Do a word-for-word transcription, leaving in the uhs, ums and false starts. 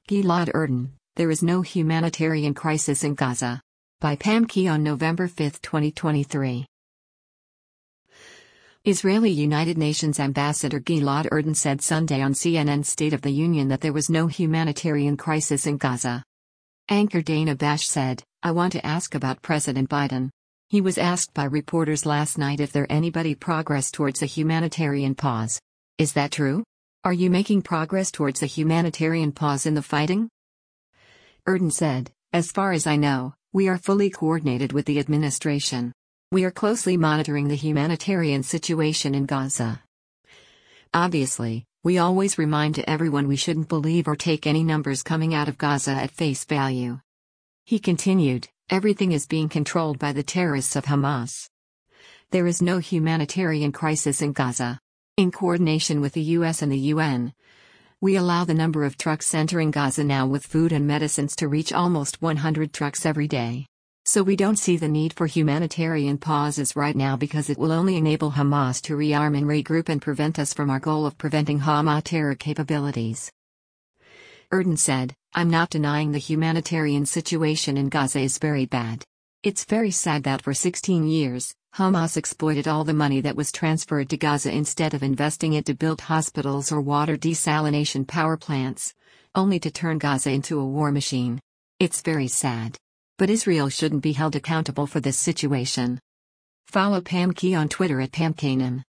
Gilad Erdan, there is no humanitarian crisis in Gaza. By Pam Key on November fifth, twenty twenty-three. Israeli United Nations Ambassador Gilad Erdan said Sunday on C N N's State of the Union that there was no humanitarian crisis in Gaza. Anchor Dana Bash said, "I want to ask about President Biden." He was asked by reporters last night if there anybody progress towards a humanitarian pause. Is that true? Are you making progress towards a humanitarian pause in the fighting? Erdan said, "As far as I know, we are fully coordinated with the administration. We are closely monitoring the humanitarian situation in Gaza. Obviously, we always remind to everyone we shouldn't believe or take any numbers coming out of Gaza at face value." He continued, "Everything is being controlled by the terrorists of Hamas. There is no humanitarian crisis in Gaza. In coordination with the U S and the U N, we allow the number of trucks entering Gaza now with food and medicines to reach almost one hundred trucks every day. So we don't see the need for humanitarian pauses right now because it will only enable Hamas to rearm and regroup and prevent us from our goal of preventing Hamas terror capabilities." Erdan said, "I'm not denying the humanitarian situation in Gaza is very bad. It's very sad that for sixteen years, Hamas exploited all the money that was transferred to Gaza instead of investing it to build hospitals or water desalination power plants, only to turn Gaza into a war machine. It's very sad. But Israel shouldn't be held accountable for this situation." Follow Pam Key on Twitter at Pam Kanan.